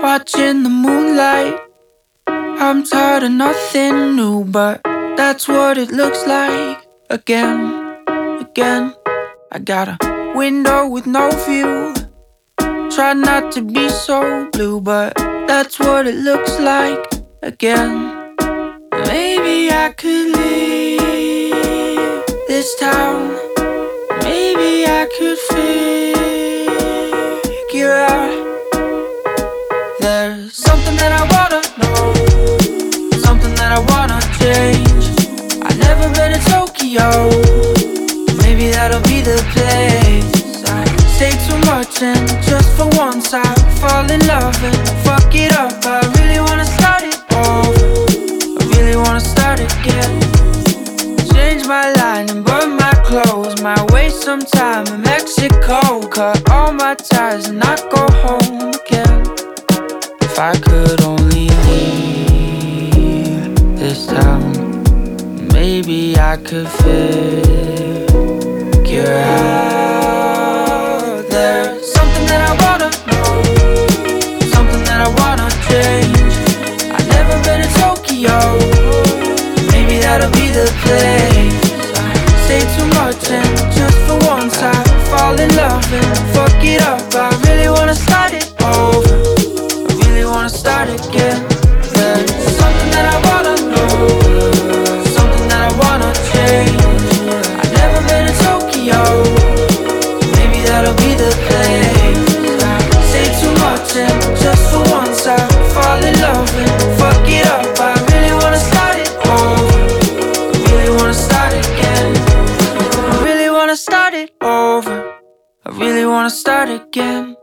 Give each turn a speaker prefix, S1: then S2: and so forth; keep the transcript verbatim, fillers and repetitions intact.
S1: watching the moonlight. I'm tired of nothing new, but that's what it looks like. Again, again, I got a window with no view. Try not to be so blue, but that's what it looks like. Again, maybe I could leave this town. Maybe I could figure out there's something that I wanna know, something that I wanna change. I've never been to Tokyo, maybe that'll be the place. I say too much and just for once I fall in love and fuck it up. I really wanna start it over, I really wanna start again. Change my line and burn my clothes, might waste some time in Mexico. Cut all my ties and not go home again. If I could only leave this town, maybe I could figure out there's something that I wanna know, something that I wanna change. I've never been to Tokyo, maybe that'll be the place. I say too much and just for once I fall in love and fuck it up. I really wanna start it over, I really wanna start again. There's something that I wanna know, something that I wanna change. I've never been to Tokyo, maybe that'll be the place. I say too much and just for once I fall in love and fuck it up. I really wanna start it over, I really wanna start again. I really wanna start it over, I really wanna start again.